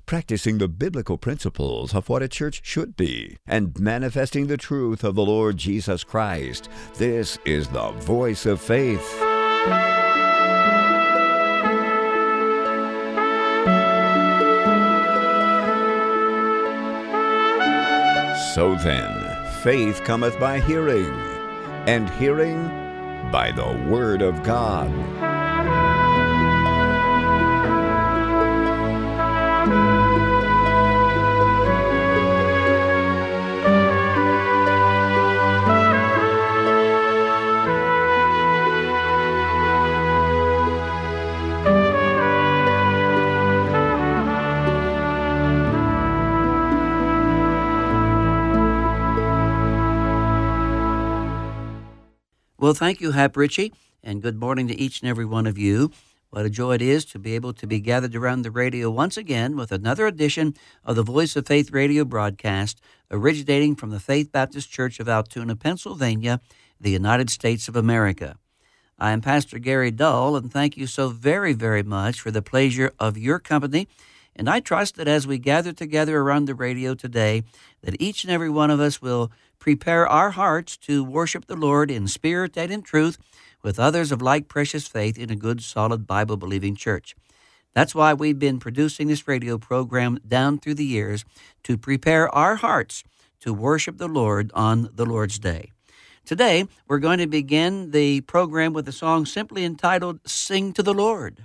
practicing the biblical principles of what a church should be, and manifesting the truth of the Lord Jesus Christ. This is the Voice of Faith. So then, faith cometh by hearing, and hearing by the Word of God. Well, thank you, Hap Ritchie, and good morning to each and every one of you. What a joy it is to be able to be gathered around the radio once again with another edition of the Voice of Faith radio broadcast, originating from the Faith Baptist Church of Altoona, Pennsylvania, the United States of America. I am Pastor Gary Dull, and thank you so very, very much for the pleasure of your company. And I trust that as we gather together around the radio today, that each and every one of us will prepare our hearts to worship the Lord in spirit and in truth with others of like precious faith in a good, solid, Bible-believing church. That's why we've been producing this radio program down through the years, to prepare our hearts to worship the Lord on the Lord's Day. Today, we're going to begin the program with a song simply entitled, Sing to the Lord.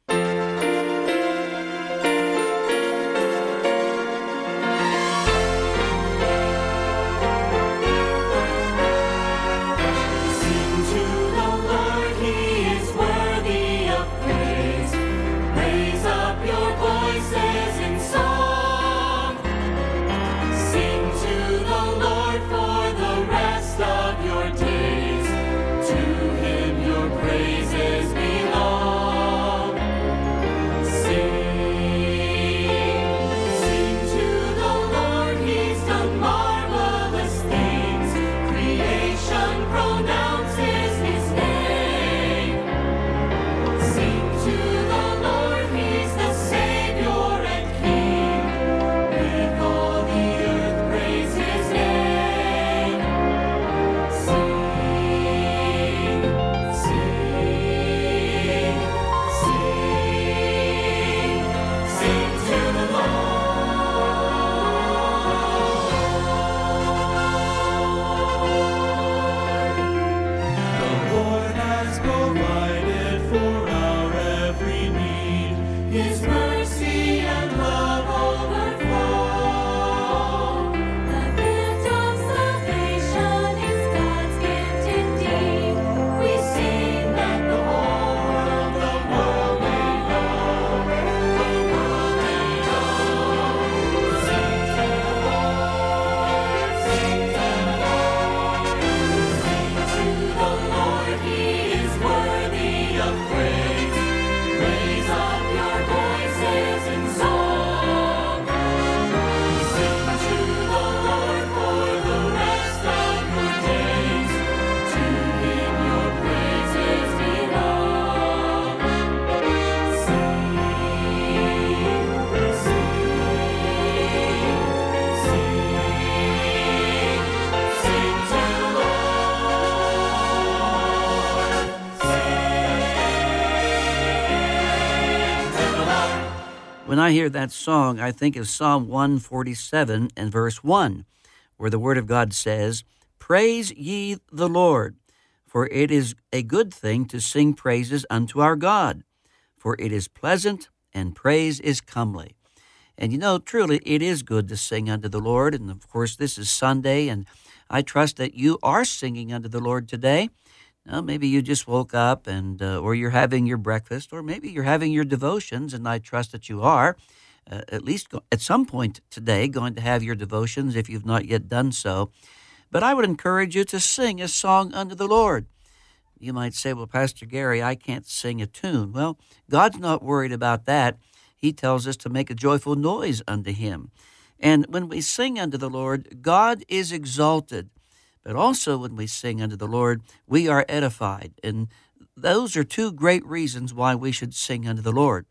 When I hear that song, I think of Psalm 147 and verse 1, where the Word of God says, Praise ye the Lord, for it is a good thing to sing praises unto our God, for it is pleasant and praise is comely. And you know, truly, it is good to sing unto the Lord, and of course, this is Sunday, and I trust that you are singing unto the Lord today. Now, maybe you just woke up and or you're having your breakfast, or maybe you're having your devotions, and I trust that you are, at least at some point today, going to have your devotions if you've not yet done so. But I would encourage you to sing a song unto the Lord. You might say, well, Pastor Gary, I can't sing a tune. Well, God's not worried about that. He tells us to make a joyful noise unto Him. And when we sing unto the Lord, God is exalted. But also when we sing unto the Lord, we are edified. And those are two great reasons why we should sing unto the Lord.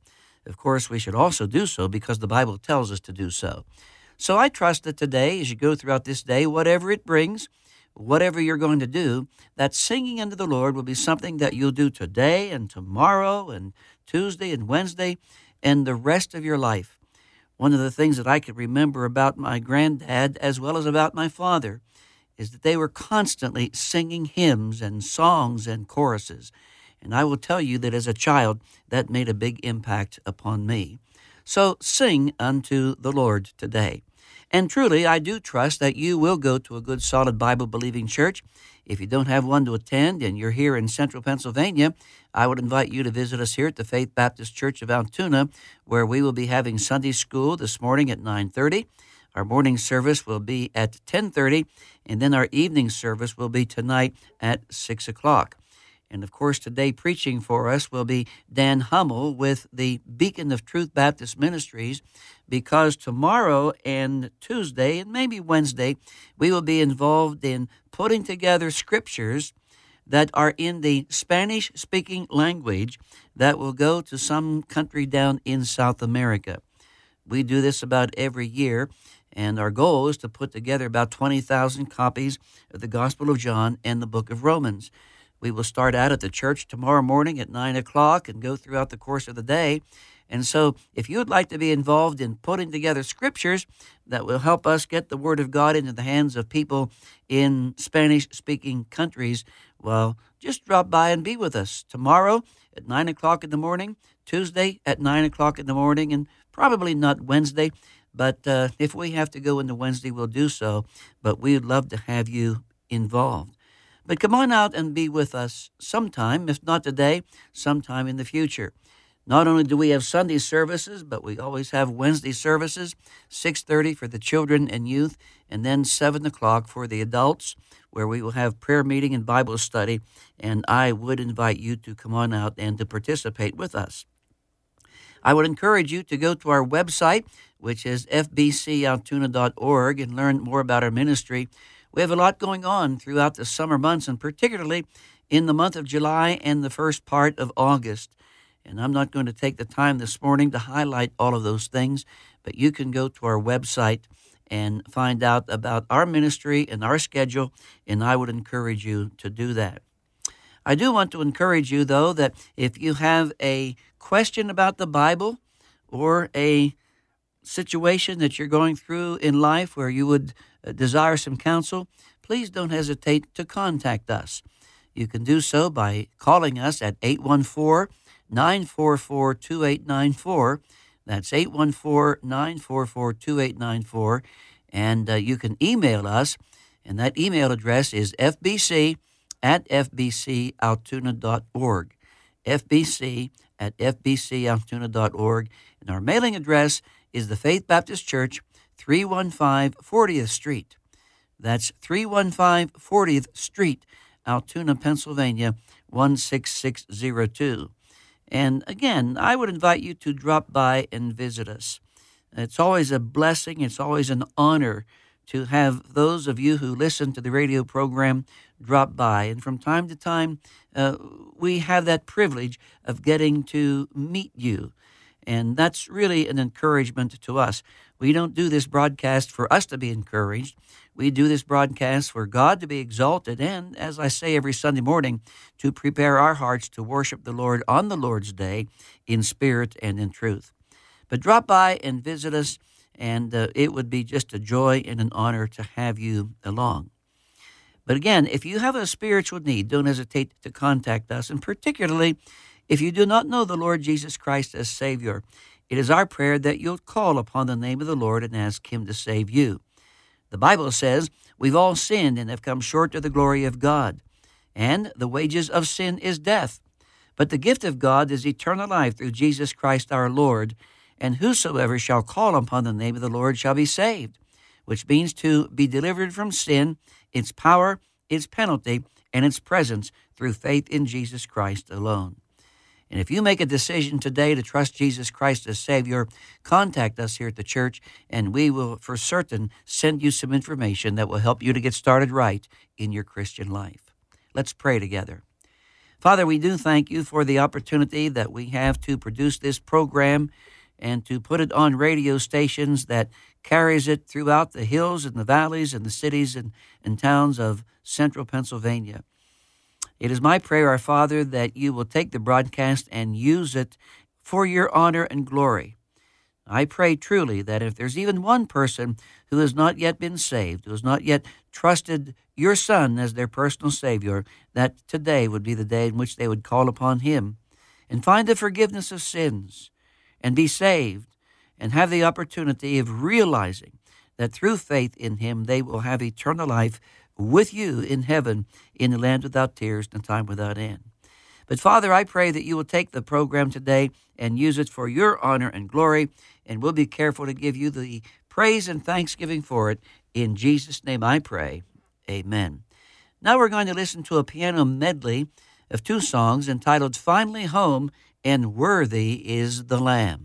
Of course, we should also do so because the Bible tells us to do so. So I trust that today, as you go throughout this day, whatever it brings, whatever you're going to do, that singing unto the Lord will be something that you'll do today and tomorrow and Tuesday and Wednesday and the rest of your life. One of the things that I can remember about my granddad as well as about my father is that they were constantly singing hymns and songs and choruses. And I will tell you that as a child, that made a big impact upon me. So sing unto the Lord today. And truly, I do trust that you will go to a good, solid, Bible-believing church. If you don't have one to attend and you're here in central Pennsylvania, I would invite you to visit us here at the Faith Baptist Church of Altoona, where we will be having Sunday school this morning at 9:30. Our morning service will be at 10:30, and then our evening service will be tonight at 6 o'clock. And, of course, today preaching for us will be Dan Hummel with the Beacon of Truth Baptist Ministries, because tomorrow and Tuesday and maybe Wednesday, we will be involved in putting together scriptures that are in the Spanish-speaking language that will go to some country down in South America. We do this about every year, and our goal is to put together about 20,000 copies of the Gospel of John and the book of Romans. We will start out at the church tomorrow morning at 9 o'clock and go throughout the course of the day. And so if you would like to be involved in putting together scriptures that will help us get the Word of God into the hands of people in Spanish-speaking countries, well, just drop by and be with us tomorrow at 9 o'clock in the morning, Tuesday at 9 o'clock in the morning, and probably not Wednesday. But if we have to go into Wednesday, we'll do so. But we would love to have you involved. But come on out and be with us sometime, if not today, sometime in the future. Not only do we have Sunday services, but we always have Wednesday services, 6:30 for the children and youth, and then 7 o'clock for the adults, where we will have prayer meeting and Bible study, and I would invite you to come on out and to participate with us. I would encourage you to go to our website, which is fbcaltoona.org, and learn more about our ministry. We have a lot going on throughout the summer months, and particularly in the month of July and the first part of August. And I'm not going to take the time this morning to highlight all of those things, but you can go to our website and find out about our ministry and our schedule, and I would encourage you to do that. I do want to encourage you, though, that if you have a question about the Bible or a situation that you're going through in life where you would desire some counsel, please don't hesitate to contact us. You can do so by calling us at 814-944-2894. That's 814-944-2894. And you can email us, and that email address is fbc@fbcaltoona.org. fbc@fbcaltoona.org. And our mailing address is the Faith Baptist Church, 315 40th Street. That's 315 40th Street, Altoona, Pennsylvania, 16602. And again, I would invite you to drop by and visit us. It's always a blessing, it's always an honor to have those of you who listen to the radio program drop by. And from time to time, we have that privilege of getting to meet you. And that's really an encouragement to us. We don't do this broadcast for us to be encouraged. We do this broadcast for God to be exalted and, as I say every Sunday morning, to prepare our hearts to worship the Lord on the Lord's Day in spirit and in truth. But drop by and visit us, and it would be just a joy and an honor to have you along. But again, if you have a spiritual need, don't hesitate to contact us, and particularly if you do not know the Lord Jesus Christ as Savior, it is our prayer that you'll call upon the name of the Lord and ask Him to save you. The Bible says we've all sinned and have come short of the glory of God, and the wages of sin is death. But the gift of God is eternal life through Jesus Christ our Lord, and whosoever shall call upon the name of the Lord shall be saved, which means to be delivered from sin, its power, its penalty, and its presence through faith in Jesus Christ alone. And if you make a decision today to trust Jesus Christ as Savior, contact us here at the church, and we will for certain send you some information that will help you to get started right in your Christian life. Let's pray together. Father, we do thank you for the opportunity that we have to produce this program and to put it on radio stations that carries it throughout the hills and the valleys and the cities and towns of central Pennsylvania. It is my prayer, our Father, that you will take the broadcast and use it for your honor and glory. I pray truly that if there's even one person who has not yet been saved, who has not yet trusted your Son as their personal Savior, that today would be the day in which they would call upon him and find the forgiveness of sins and be saved and have the opportunity of realizing that through faith in him they will have eternal life with you in heaven in the land without tears and time without end. But Father, I pray that you will take the program today and use it for your honor and glory, and we'll be careful to give you the praise and thanksgiving for it. In Jesus' name I pray. Amen. Now we're going to listen to a piano medley of two songs entitled Finally Home and Worthy is the Lamb.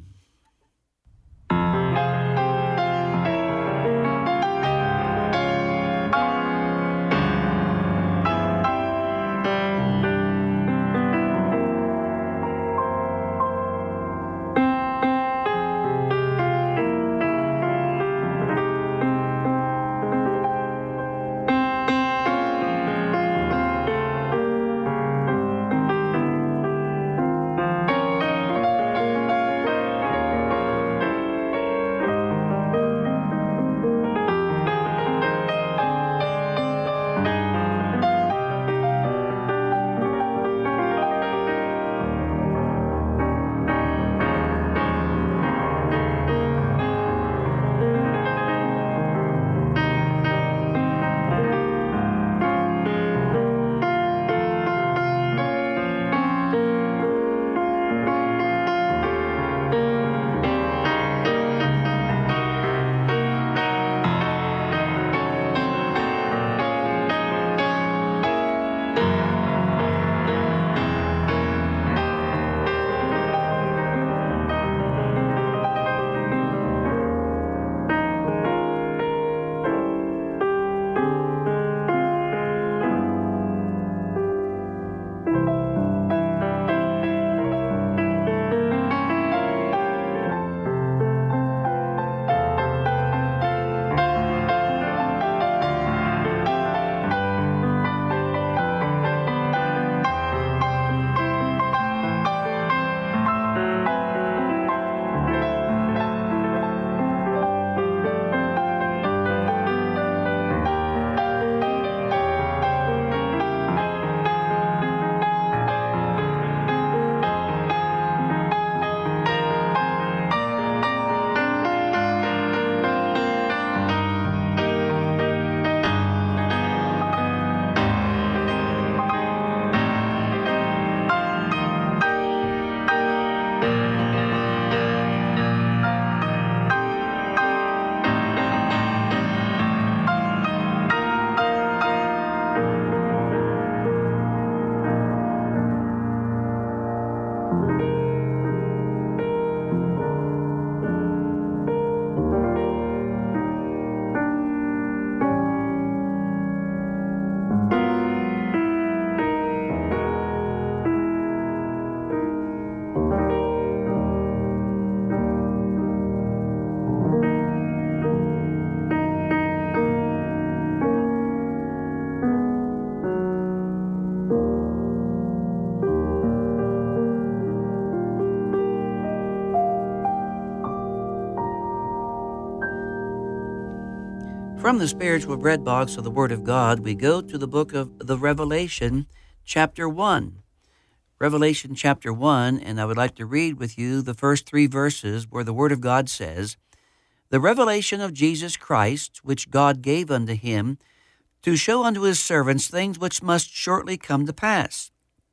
From the spiritual bread box of the Word of God, we go to the book of the Revelation, chapter 1. Revelation chapter 1, and I would like to read with you the first 3 verses where the Word of God says, "The revelation of Jesus Christ, which God gave unto him, to show unto his servants things which must shortly come to pass.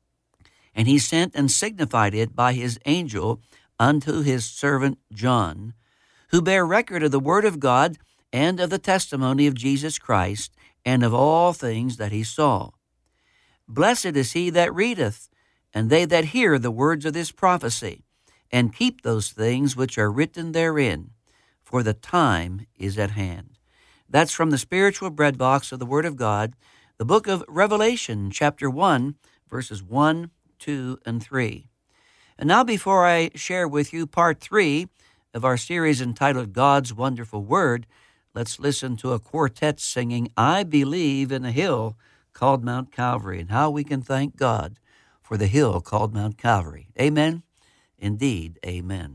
And he sent and signified it by his angel unto his servant John, who bare record of the word of God and of the testimony of Jesus Christ, and of all things that he saw. Blessed is he that readeth, and they that hear the words of this prophecy, and keep those things which are written therein, for the time is at hand." That's from the spiritual bread box of the Word of God, the book of Revelation, chapter 1, verses 1, 2, and 3. And now before I share with you part 3 of our series entitled God's Wonderful Word, let's listen to a quartet singing I Believe in a Hill called Mount Calvary, and how we can thank God for the hill called Mount Calvary. Amen. Indeed, amen.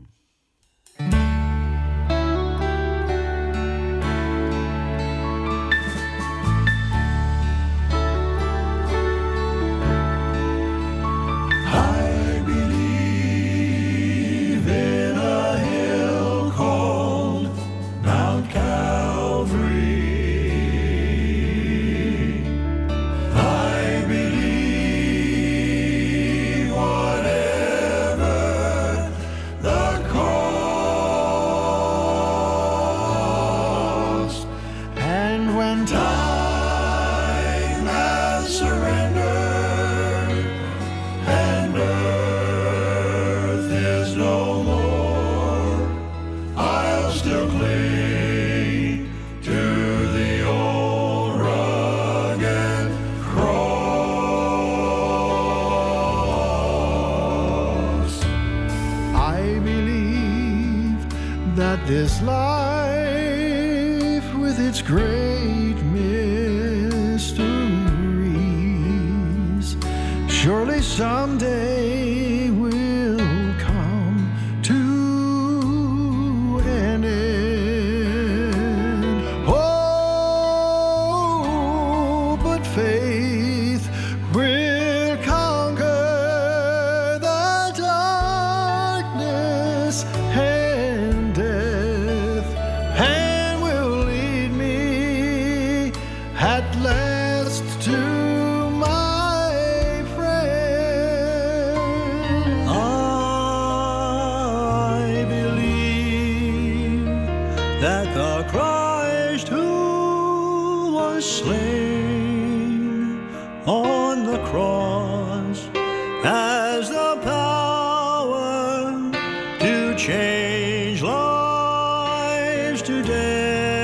This life with its great mysteries surely someday will come to an end. Oh, but faith will conquer the darkness and death, and will lead me at last to my friend. I believe that the Christ who was slain on the cross has the power to change lives today.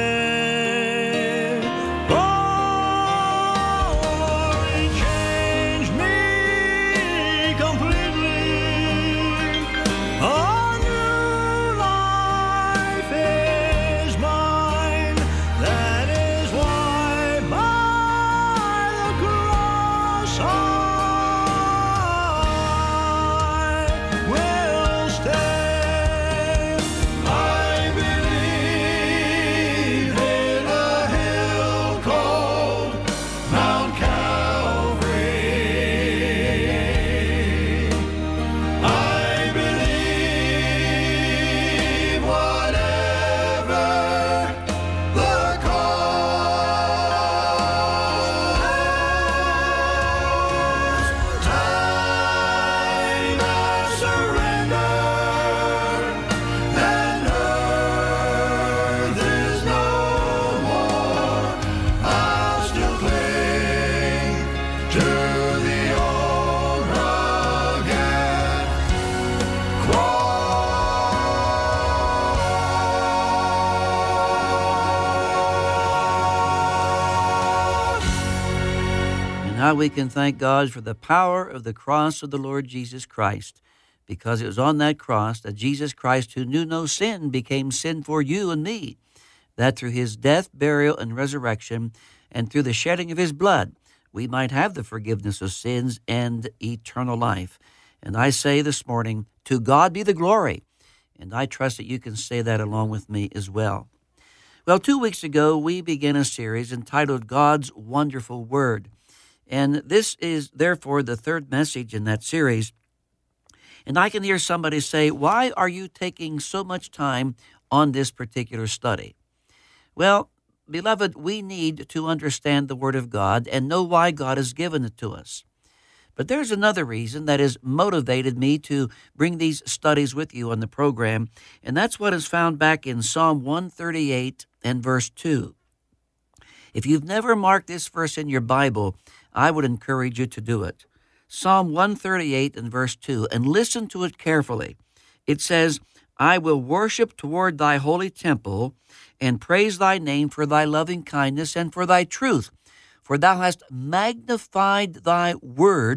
Oh, he changed me completely. A new life is mine. That is why by the cross I will stand. I believe in a hill called Mount Calvary. I believe whatever the cost, time has surrendered, and earth is no more. I'll still cling to the old rugged cross. And how we can thank God for the power of the cross of the Lord Jesus Christ, because it was on that cross that Jesus Christ, who knew no sin, became sin for you and me, that through his death, burial, and resurrection, and through the shedding of his blood, we might have the forgiveness of sins and eternal life. And I say this morning, to God be the glory. And I trust that you can say that along with me as well. Well, 2 weeks ago, we began a series entitled God's Wonderful Word. And this is, therefore, the third message in that series. And I can hear somebody say, why are you taking so much time on this particular study? Well, beloved, we need to understand the Word of God and know why God has given it to us. But there's another reason that has motivated me to bring these studies with you on the program, and that's what is found back in Psalm 138 and verse 2. If you've never marked this verse in your Bible, I would encourage you to do it. Psalm 138 and verse 2, and listen to it carefully. It says, I will worship toward thy holy temple and praise thy name for thy loving kindness and for thy truth. For thou hast magnified thy word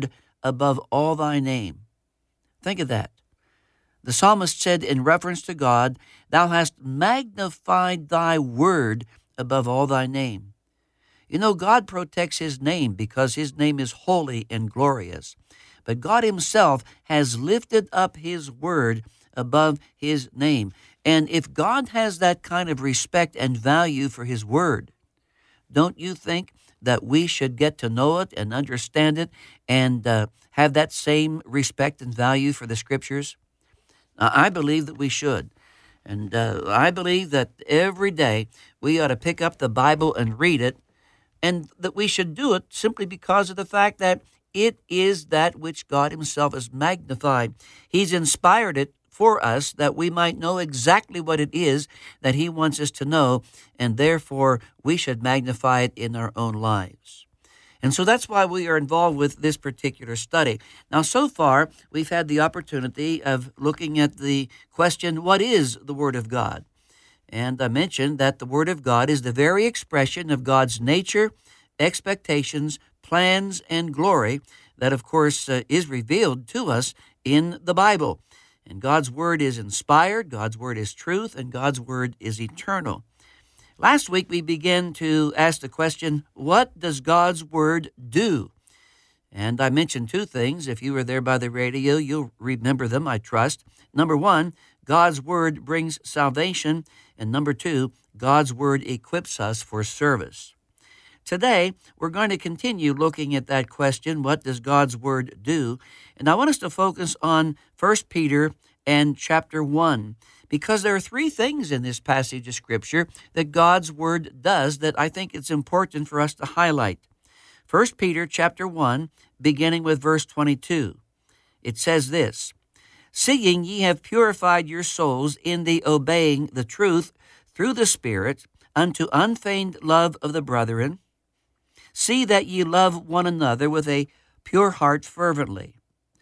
above all thy name. Think of that. The psalmist said in reference to God, thou hast magnified thy word above all thy name. You know, God protects his name because his name is holy and glorious. But God himself has lifted up his word above his name. And if God has that kind of respect and value for his word, don't you think that we should get to know it and understand it and have that same respect and value for the Scriptures? I believe that we should. And I believe that every day we ought to pick up the Bible and read it, and that we should do it simply because of the fact that it is that which God himself has magnified. He's inspired it for us that we might know exactly what it is that he wants us to know, and therefore we should magnify it in our own lives. And so that's why we are involved with this particular study. Now, so far, we've had the opportunity of looking at the question, what is the Word of God? And I mentioned that the Word of God is the very expression of God's nature, expectations, plans, and glory that, of course, is revealed to us in the Bible. And God's Word is inspired, God's Word is truth, and God's Word is eternal. Last week, we began to ask the question, what does God's Word do? And I mentioned two things. If you were there by the radio, you'll remember them, I trust. Number one, God's Word brings salvation. And number two, God's Word equips us for service. Today, we're going to continue looking at that question, what does God's Word do? And I want us to focus on 1 Peter and chapter 1, because there are three things in this passage of Scripture that God's Word does that I think it's important for us to highlight. 1 Peter chapter 1, beginning with verse 22. It says this, seeing ye have purified your souls in the obeying the truth through the Spirit unto unfeigned love of the brethren, see that ye love one another with a pure heart fervently,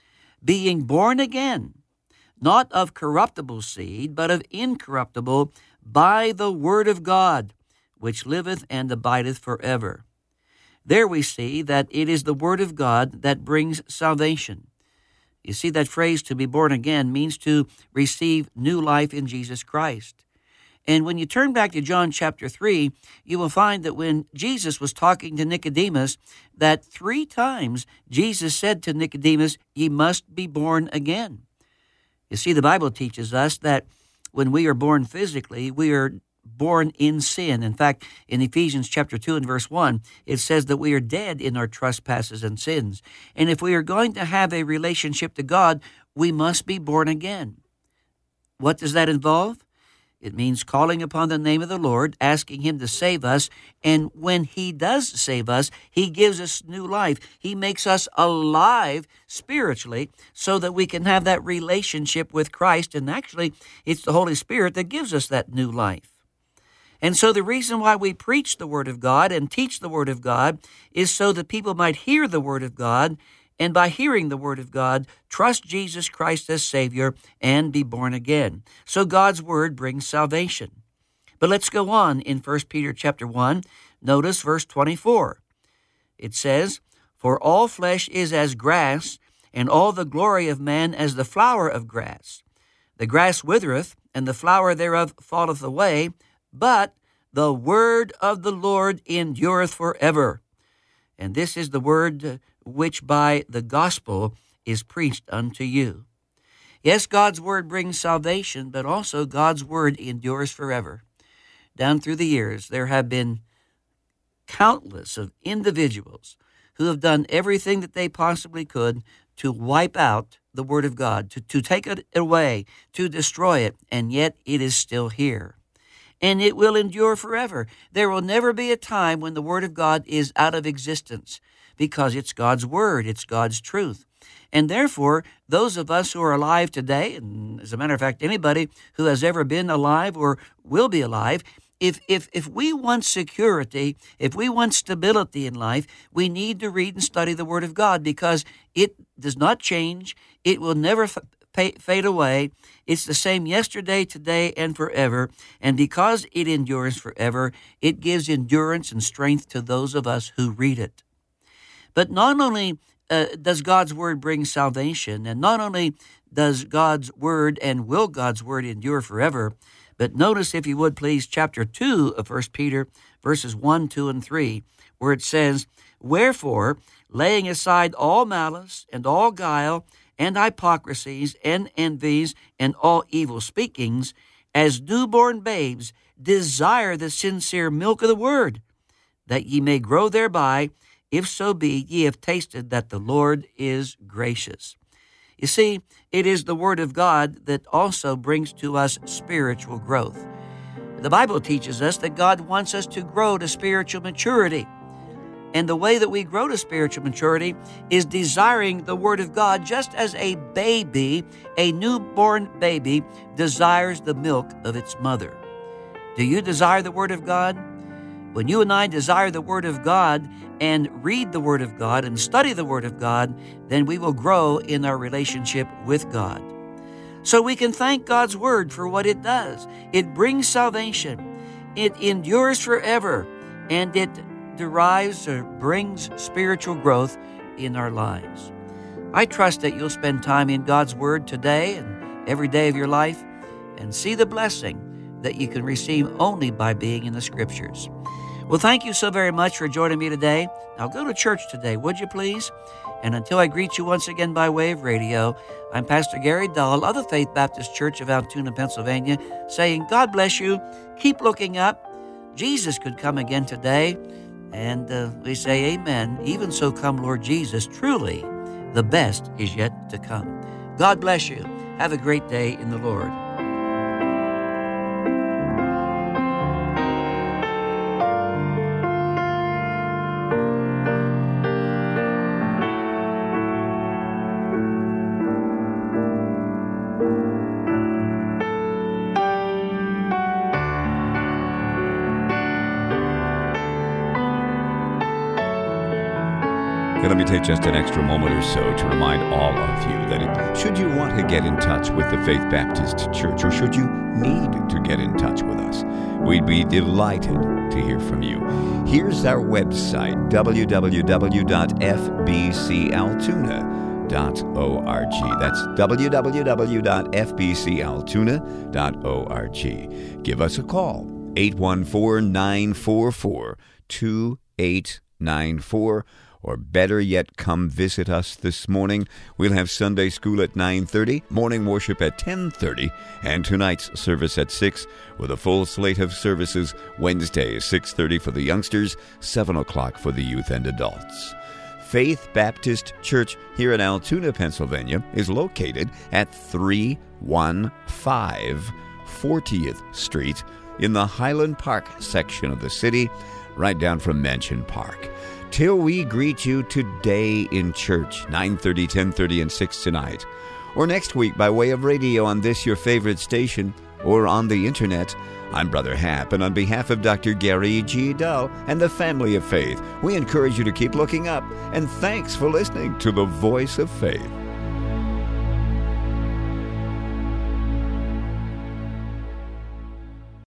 being born again, not of corruptible seed, but of incorruptible, by the word of God, which liveth and abideth forever. There we see that it is the word of God that brings salvation. You see, that phrase, to be born again, means to receive new life in Jesus Christ. And when you turn back to John chapter 3, you will find that when Jesus was talking to Nicodemus, that 3 times Jesus said to Nicodemus, ye must be born again. You see, the Bible teaches us that when we are born physically, we are born in sin. In fact, in Ephesians chapter 2 and verse 1, it says that we are dead in our trespasses and sins. And if we are going to have a relationship to God, we must be born again. What does that involve? It means calling upon the name of the Lord, asking him to save us, and when he does save us, he gives us new life. He makes us alive spiritually so that we can have that relationship with Christ, and actually, it's the Holy Spirit that gives us that new life. And so the reason why we preach the Word of God and teach the Word of God is so that people might hear the Word of God, and by hearing the Word of God, trust Jesus Christ as Savior and be born again. So God's Word brings salvation. But let's go on in 1 Peter chapter 1. Notice verse 24. It says, for all flesh is as grass, and all the glory of man as the flower of grass. The grass withereth, and the flower thereof falleth away, but the word of the Lord endureth forever. And this is the word which by the gospel is preached unto you. Yes, God's word brings salvation, but also God's word endures forever. Down through the years, there have been countless of individuals who have done everything that they possibly could to wipe out the word of God, to take it away, to destroy it, and yet it is still here. And it will endure forever. There will never be a time when the word of God is out of existence, because it's God's word, it's God's truth. And therefore, those of us who are alive today, and as a matter of fact, anybody who has ever been alive or will be alive, if we want security, if we want stability in life, we need to read and study the Word of God, because it does not change. It will never fade away. It's the same yesterday, today, and forever. And because it endures forever, it gives endurance and strength to those of us who read it. But not only does God's Word bring salvation. And not only does God's Word and will God's Word endure forever, but notice, if you would please, chapter 2 of 1 Peter, verses 1, 2, and 3, where it says, "Wherefore, laying aside all malice and all guile and hypocrisies and envies and all evil speakings, as newborn babes, desire the sincere milk of the Word, that ye may grow thereby, if so be ye have tasted that the Lord is gracious." You see, it is the Word of God that also brings to us spiritual growth. The Bible teaches us that God wants us to grow to spiritual maturity. And the way that we grow to spiritual maturity is desiring the Word of God, just as a baby, a newborn baby, desires the milk of its mother. Do you desire the Word of God? When you and I desire the Word of God and read the Word of God and study the Word of God, then we will grow in our relationship with God. So we can thank God's Word for what it does. It brings salvation. It endures forever, and it derives or brings spiritual growth in our lives. I trust that you'll spend time in God's Word today and every day of your life and see the blessing that you can receive only by being in the Scriptures. Well, thank you so very much for joining me today. Now go to church today, would you please? And until I greet you once again by way of radio, I'm Pastor Gary Dahl of the Faith Baptist Church of Altoona, Pennsylvania, saying God bless you. Keep looking up. Jesus could come again today. And we say amen. Even so come, Lord Jesus. Truly, the best is yet to come. God bless you. Have a great day in the Lord. Let me take just an extra moment or so to remind all of you that should you want to get in touch with the Faith Baptist Church, or should you need to get in touch with us, we'd be delighted to hear from you. Here's our website, www.fbcaltoona.org. That's www.fbcaltoona.org. Give us a call, 814-944-2894. Or better yet, come visit us this morning. We'll have Sunday school at 9:30, morning worship at 10:30, and tonight's service at 6, with a full slate of services Wednesday, 6:30 for the youngsters, 7 o'clock for the youth and adults. Faith Baptist Church here in Altoona, Pennsylvania, is located at 315 40th Street in the Highland Park section of the city, right down from Mansion Park. Till we greet you today in church, 9:30, 10:30, and 6 tonight, or next week by way of radio on this your favorite station, or on the internet, I'm Brother Hap, and on behalf of Dr. Gary G. Dahl and the family of faith, we encourage you to keep looking up, and thanks for listening to the Voice of Faith.